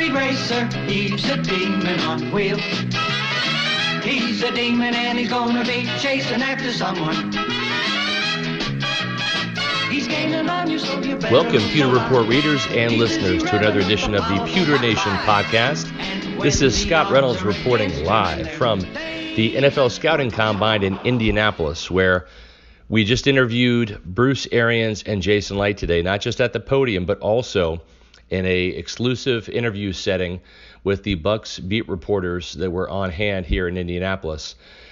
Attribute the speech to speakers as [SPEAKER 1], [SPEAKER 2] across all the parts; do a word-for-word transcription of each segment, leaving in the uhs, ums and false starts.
[SPEAKER 1] high-speed racer, he's a demon on wheels. He's a demon and he's gonna be chasing after someone. He's gaining on you, so you better.
[SPEAKER 2] Welcome, Pewter Report readers and listeners, to another edition of the Pewter Nation podcast. This is Scott Reynolds reporting live from the N F L Scouting Combine in Indianapolis, where we just interviewed Bruce Arians and Jason Licht today, not just at the podium, but also in a exclusive interview setting with the Bucs beat reporters that were on hand here in Indianapolis.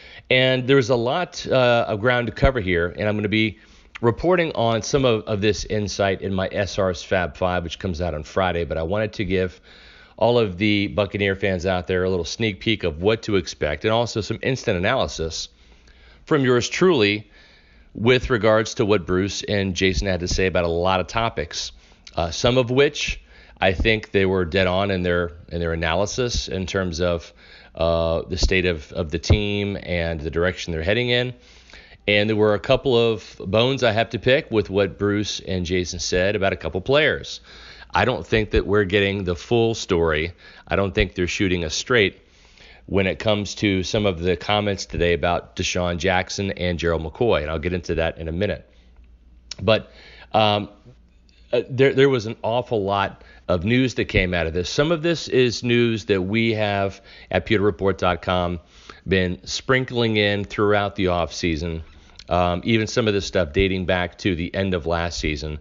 [SPEAKER 2] And there's a lot uh, of ground to cover here, and I'm going to be reporting on some of, of this insight in my S R's Fab Five, which comes out on Friday. But I wanted to give all of the Buccaneer fans out there a little sneak peek of what to expect, and also some instant analysis from yours truly with regards to what Bruce and Jason had to say about a lot of topics, uh, some of which I think they were dead on in their in their analysis in terms of uh, the state of, of the team and the direction they're heading in. And there were a couple of bones I have to pick with what Bruce and Jason said about a couple players. I don't think that we're getting the full story. I don't think they're shooting us straight when it comes to some of the comments today about Deshaun Jackson and Gerald McCoy, and I'll get into that in a minute. But um, uh, there, there was an awful lot of news that came out of this. Some of this is news that we have at pewter report dot com been sprinkling in throughout the offseason, um, even some of this stuff dating back to the end of last season.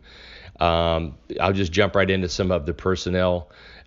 [SPEAKER 2] Um, I'll just jump right into some of the personnel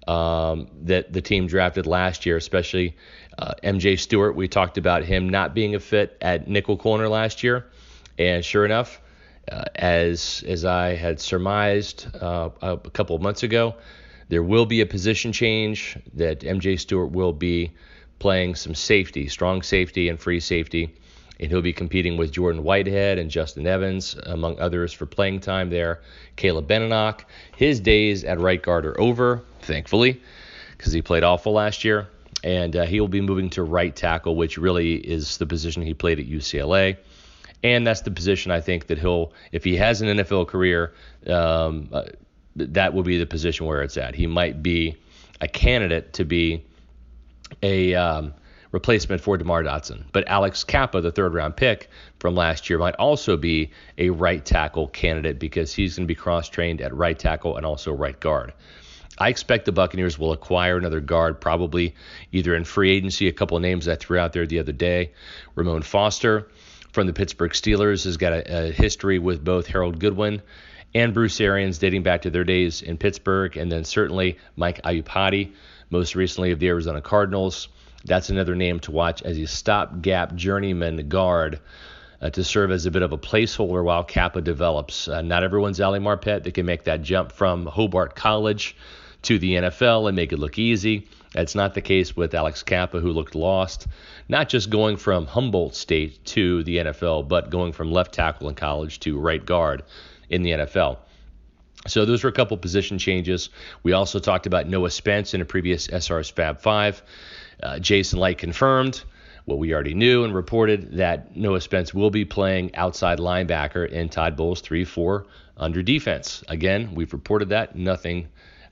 [SPEAKER 2] um, that the team drafted last year, especially uh, M J Stewart. We talked about him not being a fit at nickel corner last year, and sure enough, uh, as as I had surmised uh, a couple of months ago, there will be a position change, that M J Stewart will be playing some safety, strong safety and free safety, and he'll be competing with Jordan Whitehead and Justin Evans, among others, for playing time there. Caleb Benenoch, his days at right guard are over, thankfully, because he played awful last year, and uh, he will be moving to right tackle, which really is the position he played at U C L A. And that's the position I think that he'll, if he has an N F L career, um, uh, that will be the position where it's at. He might be a candidate to be a um, replacement for DeMar Dotson. But Alex Kappa, the third-round pick from last year, might also be a right tackle candidate because he's going to be cross-trained at right tackle and also right guard. I expect the Buccaneers will acquire another guard, probably either in free agency. A couple of names I threw out there the other day. Ramon Foster from the Pittsburgh Steelers has got a, a history with both Harold Goodwin and Bruce Arians dating back to their days in Pittsburgh, and then certainly Mike Iupati, most recently of the Arizona Cardinals. That's another name to watch as a stopgap journeyman guard uh, to serve as a bit of a placeholder while Kappa develops. Uh, not everyone's Ali Marpet that can make that jump from Hobart College to the N F L and make it look easy. That's not the case with Alex Kappa, who looked lost, not just going from Humboldt State to the N F L, but going from left tackle in college to right guard in the N F L. So those were a couple position changes. We also talked about Noah Spence in a previous S R's Fab Five. Uh, Jason Licht confirmed what we already knew and reported that Noah Spence will be playing outside linebacker in Todd Bowles' three four under defense. Again, we've reported that. Nothing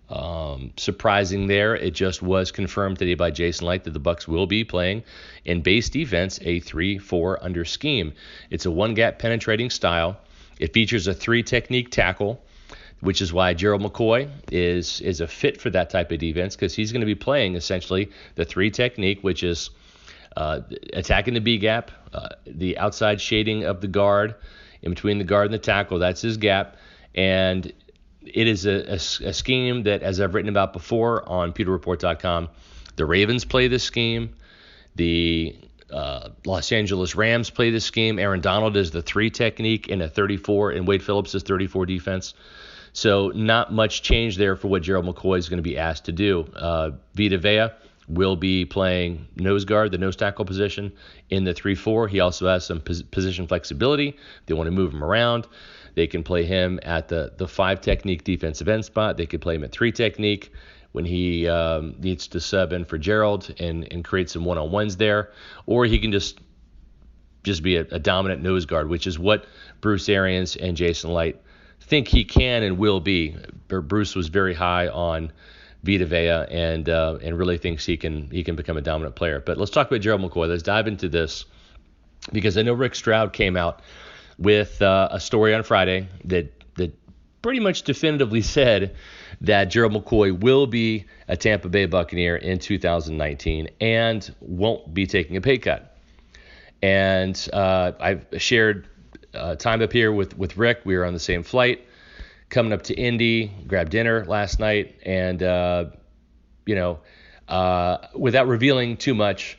[SPEAKER 2] um, surprising there. It just was confirmed today by Jason Licht that the Bucs will be playing in base defense a three four under scheme. It's a one-gap penetrating style. It features a three-technique tackle, which is why Gerald McCoy is is a fit for that type of defense, because he's going to be playing essentially the three technique, which is uh, attacking the B gap, uh, the outside shading of the guard, in between the guard and the tackle. That's his gap, and it is a, a, a scheme that, as I've written about before on pewter report dot com, the Ravens play this scheme. The uh, Los Angeles Rams play this scheme. Aaron Donald is the three technique in a thirty-four, and Wade Phillips is thirty-four defense. So not much change there for what Gerald McCoy is going to be asked to do. Uh, Vita Vea will be playing nose guard, the nose tackle position, in the three four. He also has some pos- position flexibility. They want to move him around. They can play him at the, the five technique defensive end spot. They could play him at three technique when he um, needs to sub in for Gerald and, and create some one-on-ones there. Or he can just just be a, a dominant nose guard, which is what Bruce Arians and Jason Licht think he can and will be. Bruce was very high on Vita Vea and uh, and really thinks he can he can become a dominant player. But let's talk about Gerald McCoy. Let's dive into this because I know Rick Stroud came out with uh, a story on Friday that that pretty much definitively said that Gerald McCoy will be a Tampa Bay Buccaneer in two thousand nineteen and won't be taking a pay cut. And uh, I've shared uh, time up here with, with Rick. We were on the same flight coming up to Indy, grabbed dinner last night, and, uh, you know, uh, without revealing too much,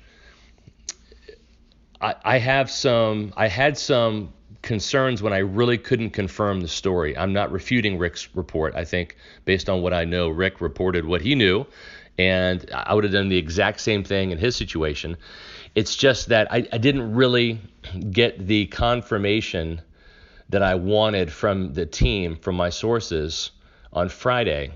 [SPEAKER 2] I, I have some, I had some concerns when I really couldn't confirm the story. I'm not refuting Rick's report. I think based on what I know, Rick reported what he knew, and I would have done the exact same thing in his situation. It's just that I, I didn't really get the confirmation that I wanted from the team, from my sources on Friday.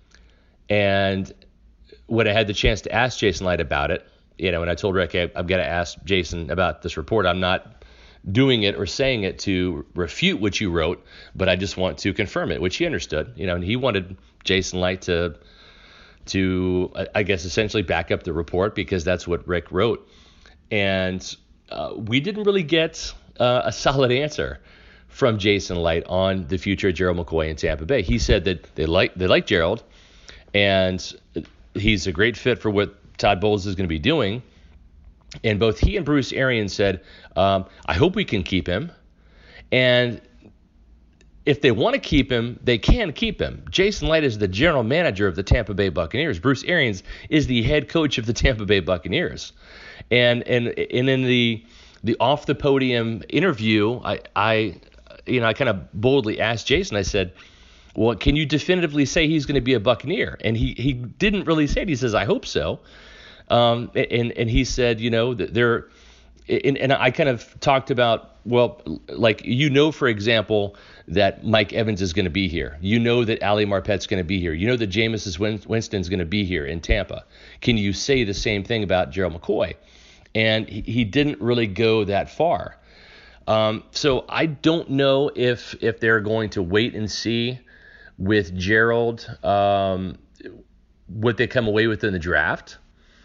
[SPEAKER 2] And when I had the chance to ask Jason Licht about it, you know, and I told Rick, hey, I've got to ask Jason about this report. I'm not doing it or saying it to refute what you wrote, but I just want to confirm it, which he understood, you know, and he wanted Jason Licht to, to, I guess, essentially back up the report because that's what Rick wrote. And uh, we didn't really get uh, a solid answer from Jason Licht on the future of Gerald McCoy in Tampa Bay. He said that they like they like Gerald, and he's a great fit for what Todd Bowles is going to be doing. And both he and Bruce Arians said, um, I hope we can keep him. And if they want to keep him, they can keep him. Jason Licht is the general manager of the Tampa Bay Buccaneers. Bruce Arians is the head coach of the Tampa Bay Buccaneers. And and and in the the off the podium interview, I I you know I kind of boldly asked Jason. I said, well, can you definitively say he's going to be a Buccaneer? And he he didn't really say it. He says, I hope so. Um, and and he said, you know, they're, and, and I kind of talked about, well, like, you know, for example, that Mike Evans is going to be here. You know that Ali Marpet's going to be here. You know that Jameis Winston's going to be here in Tampa. Can you say the same thing about Gerald McCoy? And he, he didn't really go that far. Um, so I don't know if if they're going to wait and see with Gerald um, what they come away with in the draft,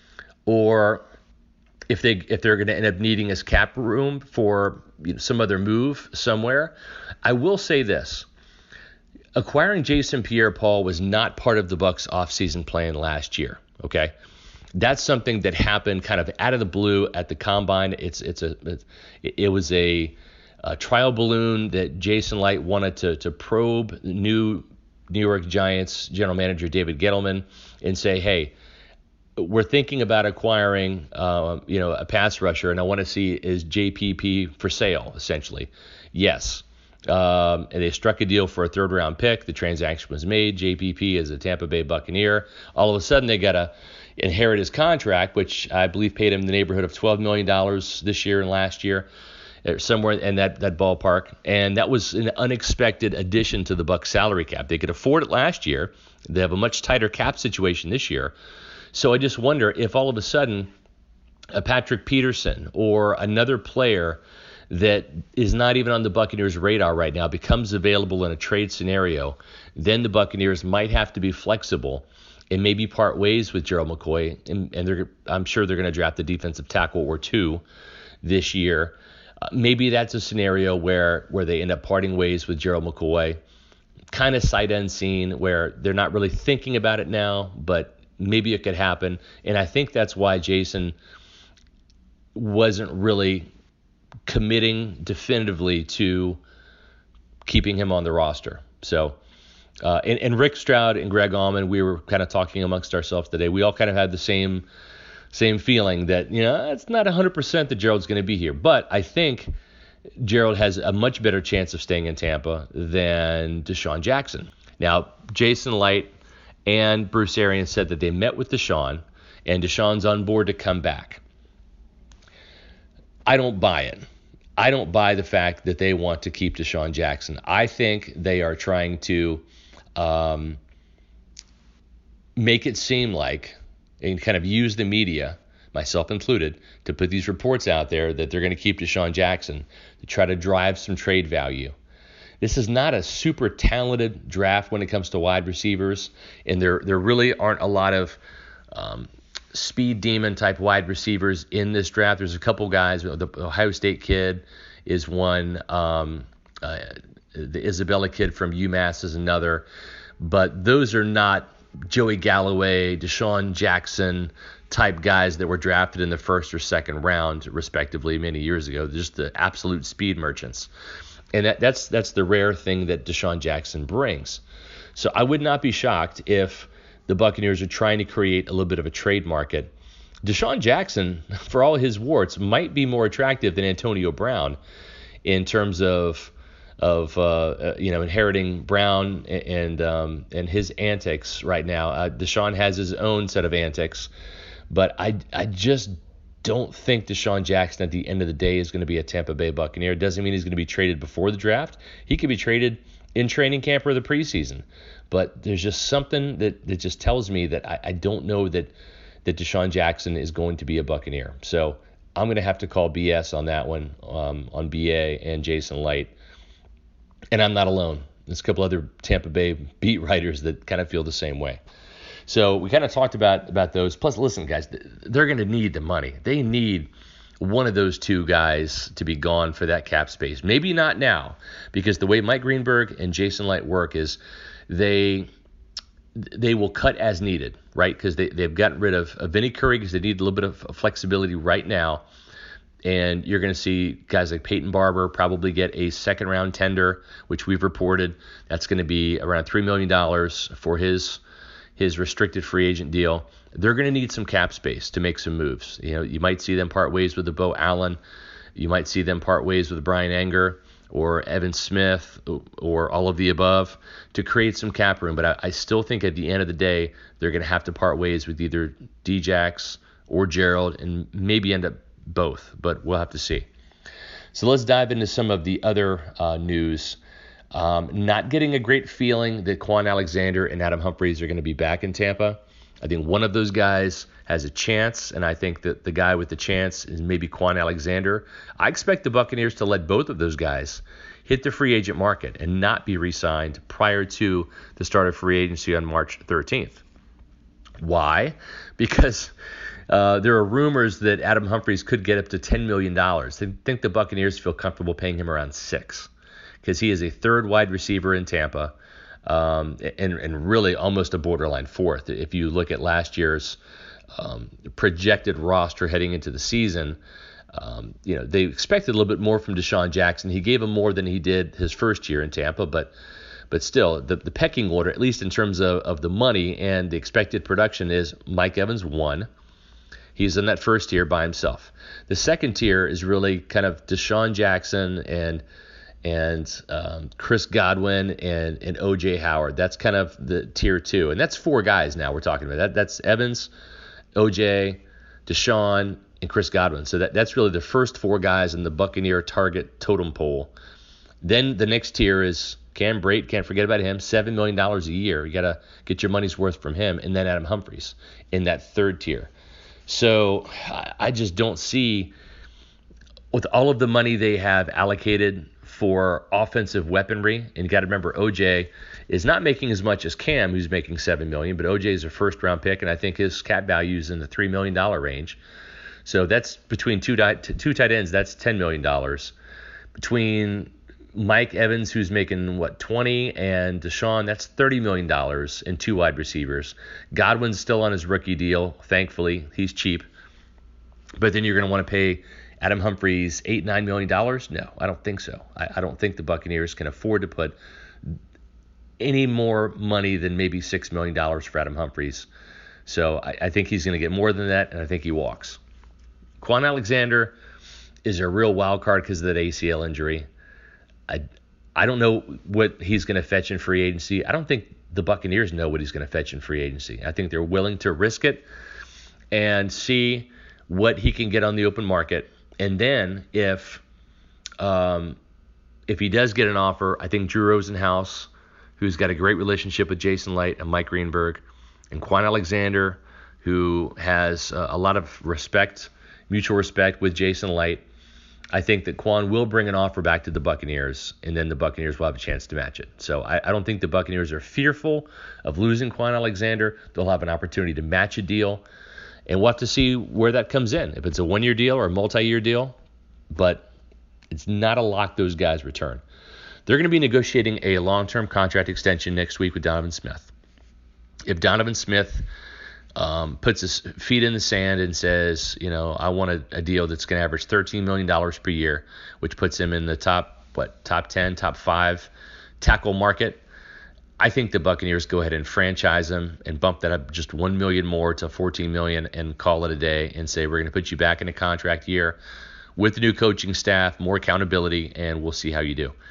[SPEAKER 2] or if they if they're going to end up needing his cap room for, you know, some other move somewhere. I will say this: acquiring Jason Pierre-Paul was not part of the Bucs offseason plan last year. Okay, that's something that happened kind of out of the blue at the combine. It's it's a it, it was a, a trial balloon that Jason Licht wanted to to probe new New York Giants general manager David Gettleman and say, hey, we're thinking about acquiring, uh, you know, a pass rusher, and I want to see, is J P P for sale, essentially. Yes. Um, and they struck a deal for a third round pick. The transaction was made. J P P is a Tampa Bay Buccaneer. All of a sudden, they got to inherit his contract, which I believe paid him in the neighborhood of twelve million dollars this year and last year, somewhere in that, that ballpark. And that was an unexpected addition to the Bucs salary cap. They could afford it last year. They have a much tighter cap situation this year. So I just wonder if all of a sudden a Patrick Peterson or another player that is not even on the Buccaneers' radar right now becomes available in a trade scenario, then the Buccaneers might have to be flexible and maybe part ways with Gerald McCoy. And, and they're, I'm sure they're going to draft a defensive tackle or two this year. Uh, maybe that's a scenario where, where they end up parting ways with Gerald McCoy, kind of sight unseen, where they're not really thinking about it now, but maybe it could happen. And I think that's why Jason wasn't really committing definitively to keeping him on the roster. So, uh, and, and Rick Stroud and Greg Auman, we were kind of talking amongst ourselves today. We all kind of had the same same feeling that, you know, it's not one hundred percent that Gerald's going to be here. But I think Gerald has a much better chance of staying in Tampa than Deshaun Jackson. Now, Jason Licht and Bruce Arians said that they met with Deshaun, and Deshaun's on board to come back. I don't buy it. I don't buy the fact that they want to keep Deshaun Jackson. I think they are trying to um, make it seem like, and kind of use the media, myself included, to put these reports out there that they're going to keep Deshaun Jackson to try to drive some trade value. This is not a super talented draft when it comes to wide receivers, and there there really aren't a lot of um, speed demon type wide receivers in this draft. There's a couple guys. The Ohio State kid is one. Um, uh, the Isabella kid from UMass is another. But those are not Joey Galloway, Deshaun Jackson type guys that were drafted in the first or second round, respectively, many years ago. They're just the absolute speed merchants. And that, that's that's the rare thing that Deshaun Jackson brings. So I would not be shocked if the Buccaneers are trying to create a little bit of a trade market. Deshaun Jackson, for all his warts, might be more attractive than Antonio Brown in terms of of uh, you know inheriting Brown and um, and his antics right now. Uh, Deshaun has his own set of antics, but I I just don't think Deshaun Jackson at the end of the day is going to be a Tampa Bay Buccaneer. It doesn't mean he's going to be traded before the draft. He could be traded in training camp or the preseason. But there's just something that, that just tells me that I, I don't know that, that Deshaun Jackson is going to be a Buccaneer. So I'm going to have to call B S on that one, um, on B A and Jason Light. And I'm not alone. There's a couple other Tampa Bay beat writers that kind of feel the same way. So we kind of talked about, about those. Plus, listen, guys, they're going to need the money. They need one of those two guys to be gone for that cap space. Maybe not now, because the way Mike Greenberg and Jason Light work is they they will cut as needed, right? Because they, they've gotten rid of, of Vinny Curry because they need a little bit of flexibility right now. And you're going to see guys like Peyton Barber probably get a second-round tender, which we've reported. That's going to be around three million dollars for his his restricted free agent deal. They're going to need some cap space to make some moves. You know, you might see them part ways with the Bo Allen. You might see them part ways with Brian Anger or Evan Smith or all of the above to create some cap room. But I, I still think at the end of the day, they're going to have to part ways with either D-Jax or Gerald and maybe end up both, but we'll have to see. So let's dive into some of the other uh, news. Um, not getting a great feeling that Quan Alexander and Adam Humphries are going to be back in Tampa. I think one of those guys has a chance, and I think that the guy with the chance is maybe Quan Alexander. I expect the Buccaneers to let both of those guys hit the free agent market and not be re-signed prior to the start of free agency on March thirteenth. Why? Because uh, there are rumors that Adam Humphries could get up to ten million dollars. I think the Buccaneers feel comfortable paying him around six because he is a third wide receiver in Tampa. Um, and, and really almost a borderline fourth. If you look at last year's um, projected roster heading into the season, um, you know, they expected a little bit more from Deshaun Jackson. He gave him more than he did his first year in Tampa, but but still, the, the pecking order, at least in terms of, of the money and the expected production, is Mike Evans one. He's in that first tier by himself. The second tier is really kind of Deshaun Jackson and and um, Chris Godwin and, and O J Howard. That's kind of the tier two. And that's four guys now we're talking about. That That's Evans, O J, Deshaun, and Chris Godwin. So that, that's really the first four guys in the Buccaneer target totem pole. Then the next tier is Cam Brate. Can't forget about him. seven million dollars a year. You got to get your money's worth from him. And then Adam Humphries in that third tier. So I, I just don't see, with all of the money they have allocated for offensive weaponry, and you got to remember O J is not making as much as Cam, who's making seven million dollars, but O J is a first round pick, and I think his cap value is in the three million dollars range. So that's between two, two tight ends, that's ten million dollars. Between Mike Evans, who's making, what, twenty, and Deshaun, that's thirty million dollars in two wide receivers. Godwin's still on his rookie deal, thankfully. He's cheap. But then you're going to want to pay Adam Humphries eight, nine million dollars? No, I don't think so. I, I don't think the Buccaneers can afford to put any more money than maybe six million dollars for Adam Humphries. So I, I think he's going to get more than that, and I think he walks. Quan Alexander is a real wild card because of that A C L injury. I, I don't know what he's going to fetch in free agency. I don't think the Buccaneers know what he's going to fetch in free agency. I think they're willing to risk it and see what he can get on the open market. And then if um, if he does get an offer, I think Drew Rosenhaus, who's got a great relationship with Jason Light and Mike Greenberg, and Quan Alexander, who has uh, a lot of respect, mutual respect with Jason Light, I think that Quan will bring an offer back to the Buccaneers, and then the Buccaneers will have a chance to match it. So I, I don't think the Buccaneers are fearful of losing Quan Alexander. They'll have an opportunity to match a deal, and we'll have to see where that comes in, if it's a one-year deal or a multi-year deal. But it's not a lock those guys return. They're going to be negotiating a long-term contract extension next week with Donovan Smith. If Donovan Smith um, puts his feet in the sand and says, you know, I want a, a deal that's going to average thirteen million dollars per year, which puts him in the top, what, top ten, top five tackle market, I think the Buccaneers go ahead and franchise him and bump that up just one million dollars more to fourteen million dollars and call it a day and say, we're going to put you back in a contract year with the new coaching staff, more accountability, and we'll see how you do.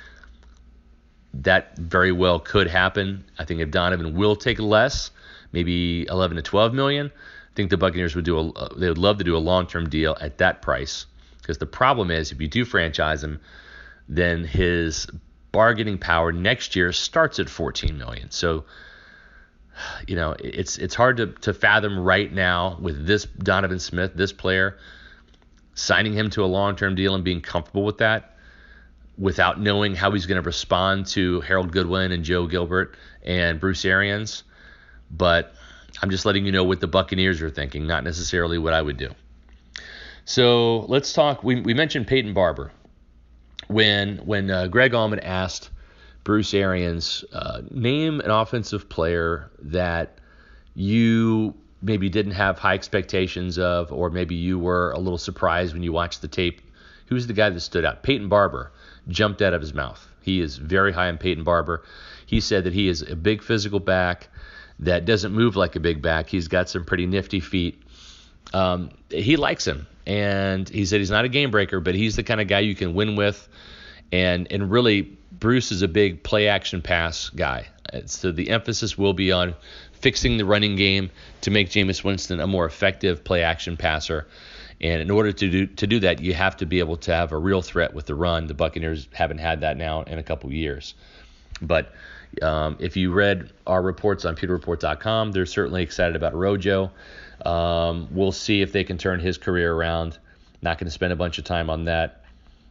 [SPEAKER 2] That very well could happen. I think if Donovan will take less, maybe eleven to twelve million, I think the Buccaneers would do a, they would love to do a long-term deal at that price. Because the problem is, if you do franchise him, then his bargaining power next year starts at fourteen million. So, you know, it's it's hard to, to fathom right now with this Donovan Smith, this player, signing him to a long-term deal and being comfortable with that, without knowing how he's going to respond to Harold Goodwin and Joe Gilbert and Bruce Arians. But I'm just letting you know what the Buccaneers are thinking, not necessarily what I would do. So let's talk. We, we mentioned Peyton Barber. When when uh, Greg Allman asked Bruce Arians, uh, name an offensive player that you maybe didn't have high expectations of, or maybe you were a little surprised when you watched the tape, who's the guy that stood out? Peyton Barber jumped out of his mouth. He is very high on Peyton Barber. He said that he is a big physical back that doesn't move like a big back. He's got some pretty nifty feet. Um, he likes him, and he said he's not a game breaker, but he's the kind of guy you can win with. And and really, Bruce is a big play-action pass guy. So the emphasis will be on fixing the running game to make Jameis Winston a more effective play-action passer. And in order to do to do that, you have to be able to have a real threat with the run. The Buccaneers haven't had that now in a couple years. But um, if you read our reports on pewter report dot com, they're certainly excited about Rojo. Um, we'll see if they can turn his career around. Not going to spend a bunch of time on that.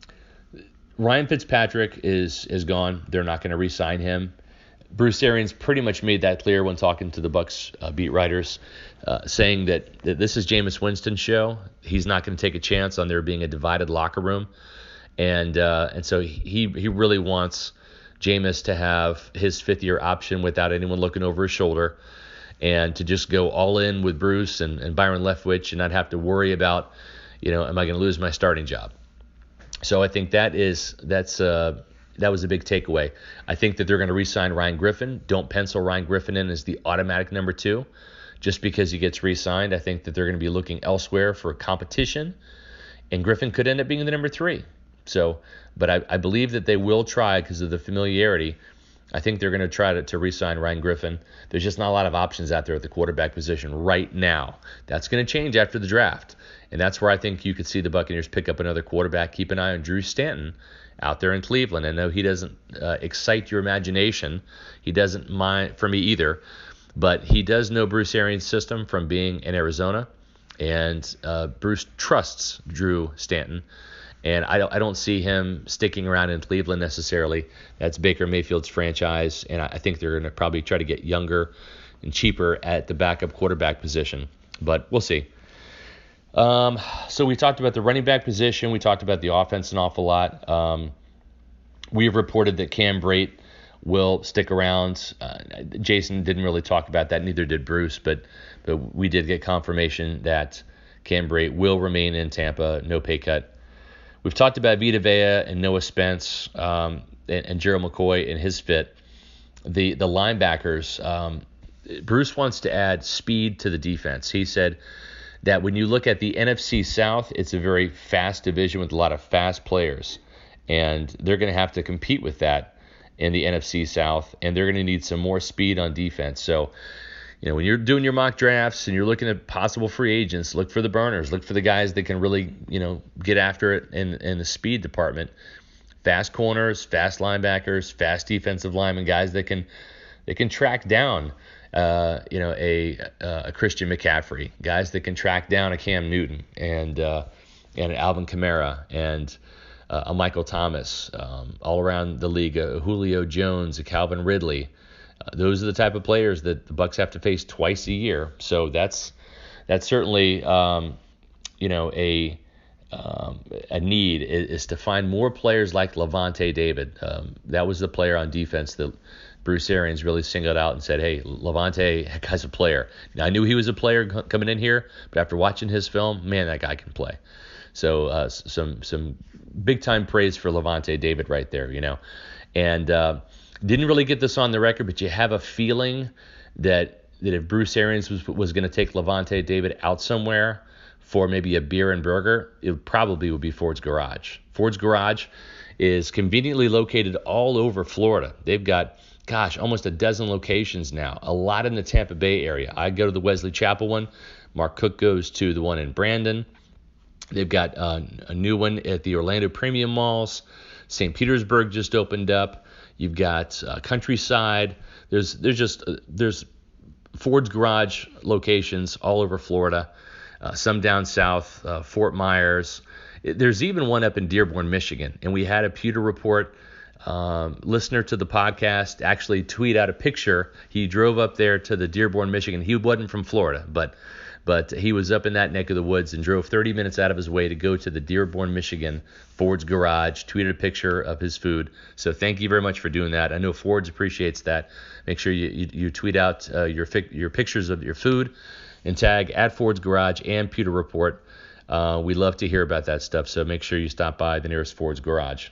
[SPEAKER 2] Ryan Fitzpatrick is is gone. They're not going to re-sign him. Bruce Arians pretty much made that clear when talking to the Bucs uh, beat writers, uh, saying that, that this is Jameis Winston's show. He's not going to take a chance on there being a divided locker room, and uh, and so he he really wants Jameis to have his fifth year option without anyone looking over his shoulder, and to just go all in with Bruce and, and Byron Leftwich and not have to worry about, you know, am I going to lose my starting job? So I think that is that's uh, that was a big takeaway. I think that they're going to re-sign Ryan Griffin. Don't pencil Ryan Griffin in as the automatic number two just because he gets re-signed. I think that they're going to be looking elsewhere for competition, and Griffin could end up being the number three. So, but I, I believe that they will try because of the familiarity. I think they're going to try to, to re-sign Ryan Griffin. There's just not a lot of options out there at the quarterback position right now. That's going to change after the draft, and that's where I think you could see the Buccaneers pick up another quarterback. Keep an eye on Drew Stanton out there in Cleveland. I know he doesn't uh, excite your imagination. He doesn't mind for me either, but he does know Bruce Arians' system from being in Arizona, and uh, Bruce trusts Drew Stanton. And I don't, I don't see him sticking around in Cleveland necessarily. That's Baker Mayfield's franchise, and I think they're going to probably try to get younger and cheaper at the backup quarterback position. But we'll see. Um, so we talked about the running back position. We talked about the offense an awful lot. Um, we've reported that Cam Brate will stick around. Uh, Jason didn't really talk about that, neither did Bruce, but but we did get confirmation that Cam Brate will remain in Tampa, no pay cut. We've talked about Vita Vea and Noah Spence um, and, and Gerald McCoy and his fit. The the linebackers, um, Bruce wants to add speed to the defense. He said that when you look at the N F C South, it's a very fast division with a lot of fast players, and they're going to have to compete with that in the N F C South, and they're going to need some more speed on defense. So, you know, when you're doing your mock drafts and you're looking at possible free agents, look for the burners. Look for the guys that can really, you know, get after it in, in the speed department. Fast corners, fast linebackers, fast defensive linemen, guys that can that can track down, uh, you know, a a Christian McCaffrey, guys that can track down a Cam Newton. And uh, and Alvin Kamara and uh, a Michael Thomas, um, all around the league, uh, Julio Jones, a Calvin Ridley. Uh, those are the type of players that the Bucs have to face twice a year. So that's that's certainly um, you know a um, a need is, is to find more players like Lavonte David. Um, that was the player on defense that Bruce Arians really singled out and said, hey, Lavonte, that guy's a player. Now, I knew he was a player coming in here, but after watching his film, man, that guy can play. So uh, some some big-time praise for Lavonte David right there, you know. And uh, didn't really get this on the record, but you have a feeling that that if Bruce Arians was, was going to take Lavonte David out somewhere for maybe a beer and burger, it probably would be Ford's Garage. Ford's Garage is conveniently located all over Florida. They've got, gosh, almost a dozen locations now, a lot in the Tampa Bay area. I go to the Wesley Chapel one. Mark Cook goes to the one in Brandon. They've got uh, a new one at the Orlando Premium Malls. Saint Petersburg just opened up. You've got uh, Countryside. There's there's just uh, there's Ford's Garage locations all over Florida. Uh, some down south, uh, Fort Myers. There's even one up in Dearborn, Michigan. And we had a Pewter Report um, listener to the podcast actually tweet out a picture. He drove up there to the Dearborn, Michigan. He wasn't from Florida, but but he was up in that neck of the woods and drove thirty minutes out of his way to go to the Dearborn, Michigan Ford's Garage, tweeted a picture of his food. So thank you very much for doing that. I know Ford's appreciates that. Make sure you, you, you tweet out uh, your your pictures of your food and tag at Ford's Garage and Pewter Report. Uh, we love to hear about that stuff, so make sure you stop by the nearest Ford's Garage.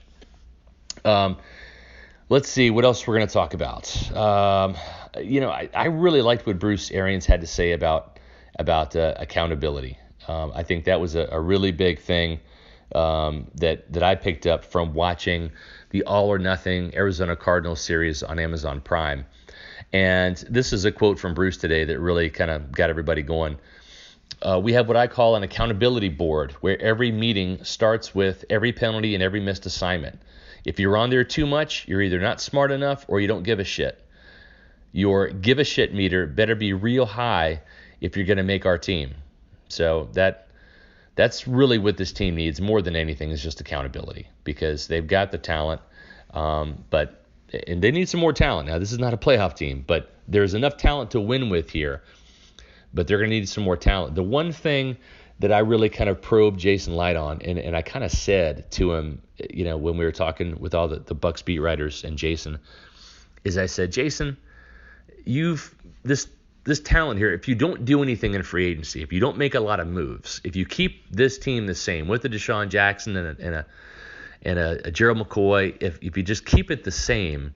[SPEAKER 2] Um, let's see what else we're going to talk about. Um, you know, I, I really liked what Bruce Arians had to say about about uh, accountability. Um, I think that was a, a really big thing um, that that I picked up from watching the All or Nothing Arizona Cardinals series on Amazon Prime. And this is a quote from Bruce today that really kind of got everybody going. Uh, we have what I call an accountability board, where every meeting starts with every penalty and every missed assignment. If you're on there too much, you're either not smart enough or you don't give a shit. Your give a shit meter better be real high if you're going to make our team. So that that's really what this team needs more than anything is just accountability, because they've got the talent, um, but and they need some more talent. Now, this is not a playoff team, but there's enough talent to win with here. But they're going to need some more talent. The one thing that I really kind of probed Jason Light on, and, and I kind of said to him, you know, when we were talking with all the, the Bucs beat writers and Jason, is I said, Jason, you've this this talent here, if you don't do anything in free agency, if you don't make a lot of moves, if you keep this team the same with a Deshaun Jackson and a, and a, and a, a Gerald McCoy, if, if you just keep it the same,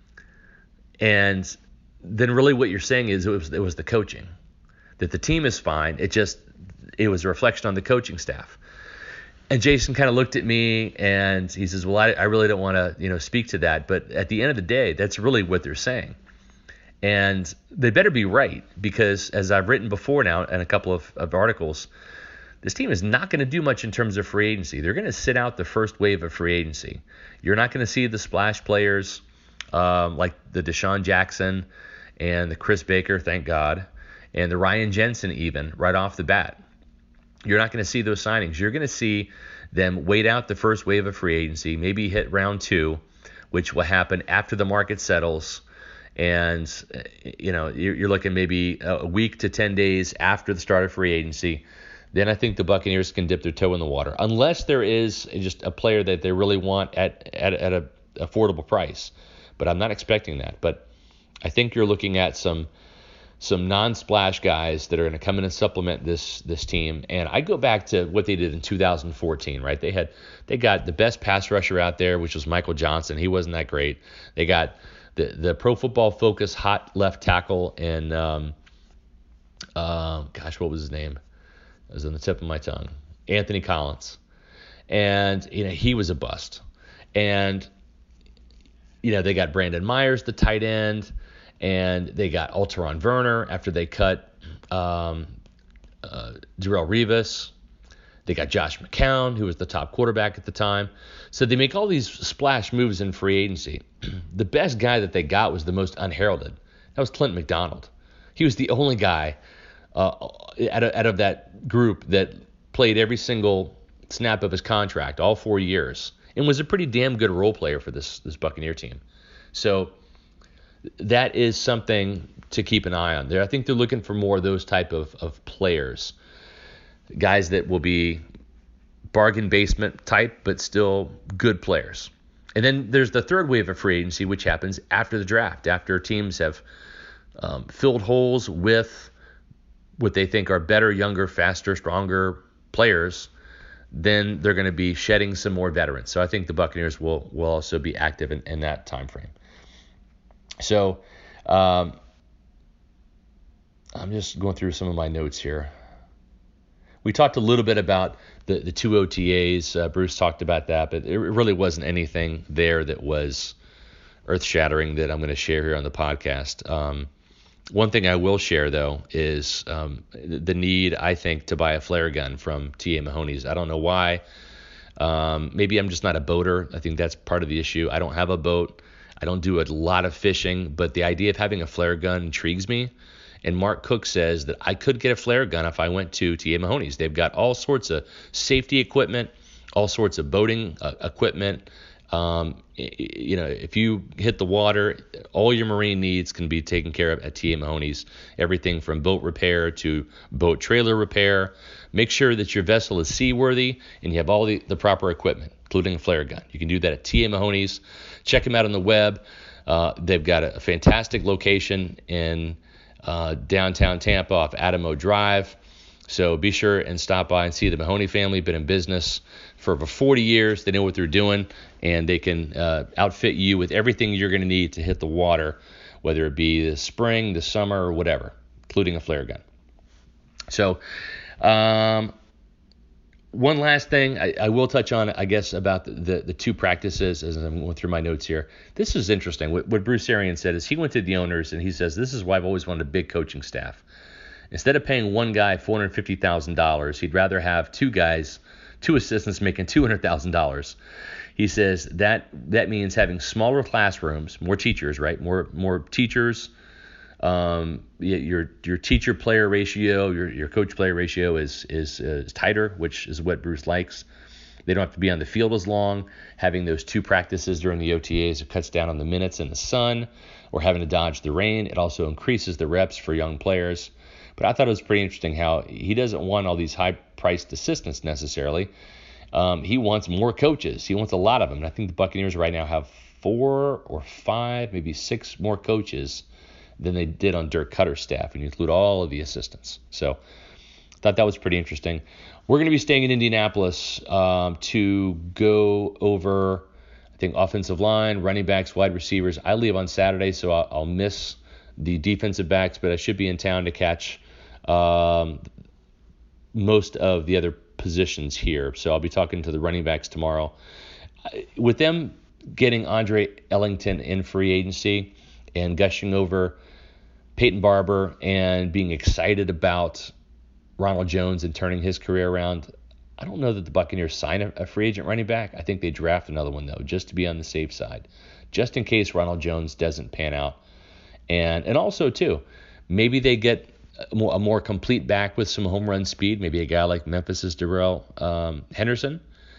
[SPEAKER 2] and then really what you're saying is it was, it was the coaching. That the team is fine. It just, it was a reflection on the coaching staff. And Jason kind of looked at me and he says, well, I, I really don't want to, you know, speak to that. But at the end of the day, that's really what they're saying. And they better be right, because as I've written before now in a couple of, of articles, this team is not going to do much in terms of free agency. They're going to sit out the first wave of free agency. You're not going to see the splash players um, like the Deshaun Jackson and the Chris Baker, thank God, and the Ryan Jensen even right off the bat. You're not going to see those signings. You're going to see them wait out the first wave of free agency, maybe hit round two, which will happen after the market settles. And, you know, you're looking maybe a week to ten days after the start of free agency. Then I think the Buccaneers can dip their toe in the water, unless there is just a player that they really want at at, at an affordable price. But I'm not expecting that. But I think you're looking at some some non-splash guys that are going to come in and supplement this this team. And I go back to what they did in two thousand fourteen, right? They had they got the best pass rusher out there, which was Michael Johnson. He wasn't that great. They got the the Pro Football Focus hot left tackle and um, uh, gosh, what was his name? It was on the tip of my tongue. Anthony Collins. And you know he was a bust. And you know they got Brandon Myers, the tight end. And they got Alteron Werner after they cut um, uh, Darrelle Revis. They got Josh McCown, who was the top quarterback at the time. So they make all these splash moves in free agency. The best guy that they got was the most unheralded. That was Clint McDonald. He was the only guy uh, out, of, out of that group that played every single snap of his contract, all four years, and was a pretty damn good role player for this this Buccaneer team. So that is something to keep an eye on. There, I think they're looking for more of those type of, of players, guys that will be bargain basement type, but still good players. And then there's the third wave of free agency, which happens after the draft, after teams have um, filled holes with what they think are better, younger, faster, stronger players. Then they're going to be shedding some more veterans. So I think the Buccaneers will will also be active in, in that time frame. So um, I'm just going through some of my notes here. We talked a little bit about the, the two O T As. Uh, Bruce talked about that, but it really wasn't anything there that was earth-shattering that I'm going to share here on the podcast. Um, one thing I will share, though, is um, the need, I think, to buy a flare gun from T A. Mahoney's. I don't know why. Um, maybe I'm just not a boater. I think that's part of the issue. I don't have a boat. I don't do a lot of fishing, but the idea of having a flare gun intrigues me. And Mark Cook says that I could get a flare gun if I went to T A. Mahoney's. They've got all sorts of safety equipment, all sorts of boating uh, equipment. Um, you know, if you hit the water, all your marine needs can be taken care of at T A. Mahoney's. Everything from boat repair to boat trailer repair. Make sure that your vessel is seaworthy and you have all the, the proper equipment, including a flare gun. You can do that at T A. Mahoney's. Check them out on the web. Uh, they've got a, a fantastic location in Uh, downtown Tampa off Adamo Drive. So be sure and stop by and see the Mahoney family. Been in business for over forty years. They know what they're doing, and they can uh, outfit you with everything you're going to need to hit the water, whether it be the spring, the summer, or whatever, including a flare gun. So um, one last thing I, I will touch on, I guess, about the, the, the two practices as I'm going through my notes here. This is interesting. What, what Bruce Arians said is he went to the owners and he says, this is why I've always wanted a big coaching staff. Instead of paying one guy four hundred fifty thousand dollars, he'd rather have two guys, two assistants making two hundred thousand dollars. He says that that means having smaller classrooms, more teachers, right? More more teachers. Um, your your teacher player ratio, your your coach player ratio is is is tighter, which is what Bruce likes. They don't have to be on the field as long. Having those two practices during the O T As, it cuts down on the minutes in the sun or having to dodge the rain. It also increases the reps for young players. But I thought it was pretty interesting how he doesn't want all these high-priced assistants necessarily. Um, he wants more coaches. He wants a lot of them. And I think the Buccaneers right now have four or five, maybe six more coaches than they did on Dirk Cutter's staff, and you include all of the assistants. So I thought that was pretty interesting. We're going to be staying in Indianapolis um, to go over, I think, offensive line, running backs, wide receivers. I leave on Saturday, so I'll, I'll miss the defensive backs, but I should be in town to catch um, most of the other positions here. So I'll be talking to the running backs tomorrow. With them getting Andre Ellington in free agency and gushing over Peyton Barber and being excited about Ronald Jones and turning his career around, I don't know that the Buccaneers sign a, a free agent running back. I think they draft another one, though, just to be on the safe side, just in case Ronald Jones doesn't pan out. And and also, too, maybe they get a more, a more complete back with some home run speed, maybe a guy like Memphis's Darrell um, Henderson.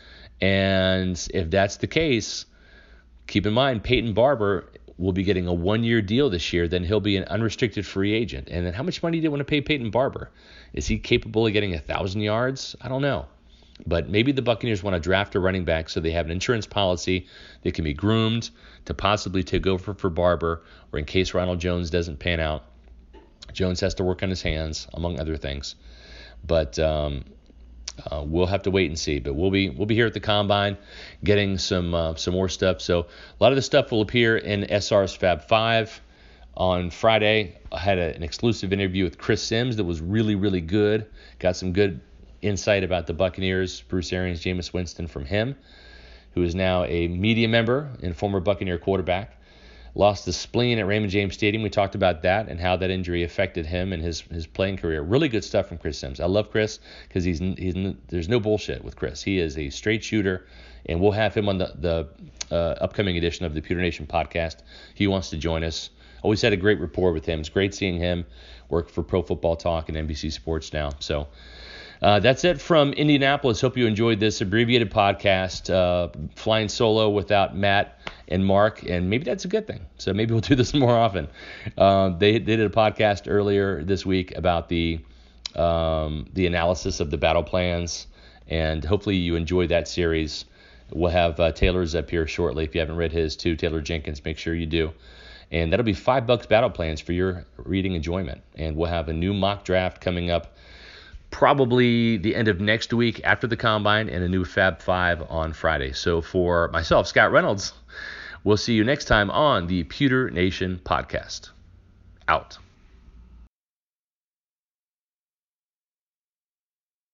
[SPEAKER 2] And if that's the case, keep in mind Peyton Barber will be getting a one-year deal this year. Then he'll be an unrestricted free agent. And then how much money do you want to pay Peyton Barber? Is he capable of getting one thousand yards? I don't know. But maybe the Buccaneers want to draft a running back so they have an insurance policy. They can be groomed to possibly take over for Barber, or in case Ronald Jones doesn't pan out. Jones has to work on his hands, among other things. But um, uh, we'll have to wait and see. But we'll be we'll be here at the Combine getting some uh, some more stuff. So a lot of the stuff will appear in S R's Fab Five. On Friday, I had a, an exclusive interview with Chris Sims that was really, really good. Got some good insight about the Buccaneers, Bruce Arians, Jameis Winston from him, who is now a media member and former Buccaneer quarterback. Lost the spleen at Raymond James Stadium. We talked about that and how that injury affected him and his his playing career. Really good stuff from Chris Sims. I love Chris because he's he's there's no bullshit with Chris. He is a straight shooter, and we'll have him on the the uh, upcoming edition of the Pewter Nation podcast. He wants to join us. Always had a great rapport with him. It's great seeing him work for Pro Football Talk and N B C Sports now. So Uh, that's it from Indianapolis. Hope you enjoyed this abbreviated podcast, uh, flying solo without Matt and Mark, and maybe that's a good thing. So maybe we'll do this more often. Uh, they, they did a podcast earlier this week about the um, the analysis of the battle plans, and hopefully you enjoyed that series. We'll have uh, Taylor's up here shortly. If you haven't read his too, Taylor Jenkins, make sure you do. And that'll be five bucks battle plans for your reading enjoyment. And we'll have a new mock draft coming up probably the end of next week after the Combine, and a new Fab Five on Friday. So for myself, Scott Reynolds, we'll see you next time on the Pewter Nation Podcast. Out.